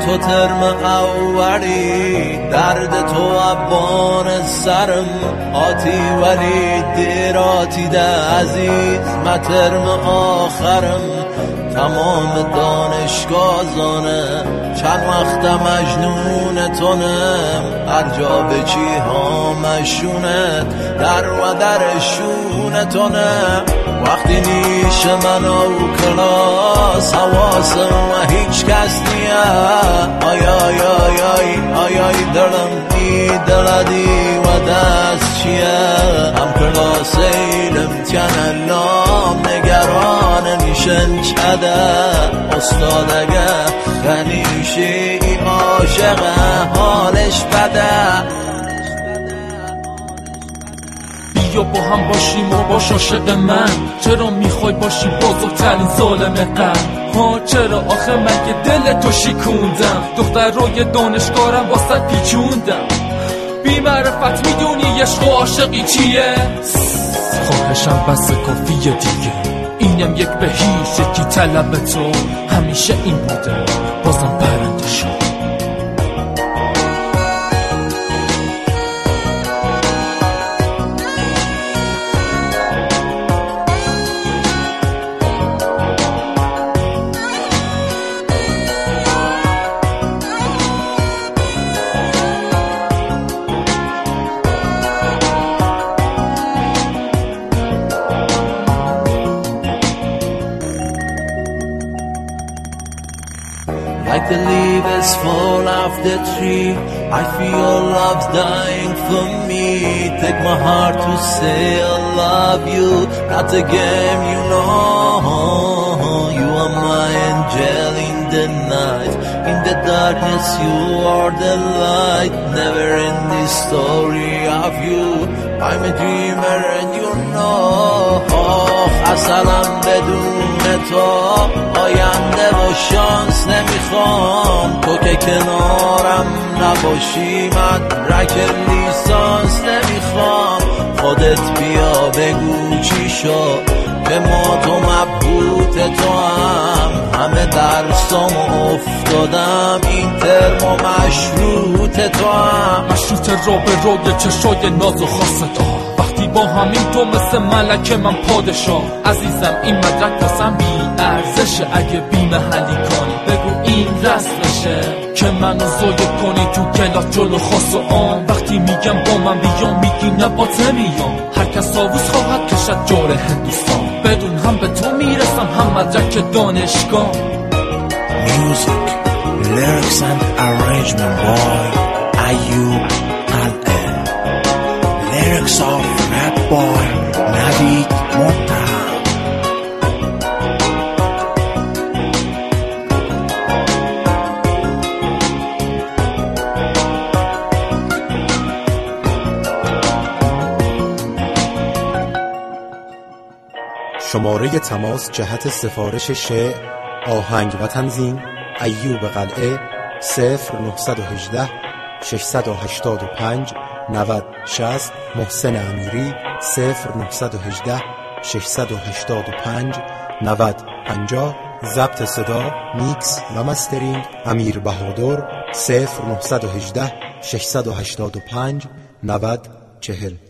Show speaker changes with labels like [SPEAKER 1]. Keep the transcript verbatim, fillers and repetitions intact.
[SPEAKER 1] تو ترم اولی، درد تو ابان سرم آتی ولی دیر آتیده عزیز، من ترم آخرم تمام دانشگاه زانه، چند وقت مجنون تونم، هر جا به چی ها مشونه، در و در شونه تونم. وقتی نیش من و کلاس حواسم و هیچ کس نیا، آی آی آی آی آی آی دلم ای دلدی و دست چیه، هم کلاس ایلم تیان لام نگران نیشن چده، استاد اگه غنیشی ای عاشقه حالش بده.
[SPEAKER 2] بیا با هم باشیم و باش عاشق من، چرا میخوای باشی بزرگترین ظالم قلب ها؟ چرا آخه من که دل تو شکوندم، دختر روی دانشگارم واسه پیچوندم، بی معرفت میدونی عشق و عاشقی چیه؟ خواهشم بس کافیه دیگه، اینم یک به هیچ، یکی طلب تو همیشه این بوده، بازم برنده شد.
[SPEAKER 1] Like the leaves fall off the tree, I feel love's dying for me. Take my heart to say I love you, not a game, you know. You are my angel in the night, in the darkness you are the light. Never end this story of you, I'm a dreamer and you know. اصلم بدون تو آینده و شانس نمیخوام، تو که کنارم نباشی مدرک لیسانس نمیخوام. خودت بیا بگو چی شد که ما تو مبهوت تو هم، همه درسامو افتادم این ترم و مشروط تو هم،
[SPEAKER 2] مشروط رو به روی چشای ناز و خاص تو. وقتی با همین تو مثل ملکه من پادشاه، عزیزم این مدرک واسم بی ارزشه، اگه بی محلی کنی بگو این رسمشه، که منو زایه کنی تو کلاس جلو خاص و عام. وقتی میگم با من بیام میگی نه با میام، هر کس آووز خواهد کشد جور هندوستان، بدون هم به تو میرسم هم مدرک دانشگاه.
[SPEAKER 3] Music, lyrics and arrangement boy Ayub Al-E, lyrics of rap boy Navid Montah.
[SPEAKER 4] شماره تماس جهت سفارش شعر، آهنگ و تنظیم ایوب قلعه صفر نهصد و هجده ششصد و هشتاد و پنج نود شصت. محسن امیری صفر نهصد و هجده ششصد و هشتاد و پنج نود پنجاه. ضبط صدا، میکس و مسترینگ امیر بهادر صفر نهصد و هجده ششصد و هشتاد و پنج نود چهل.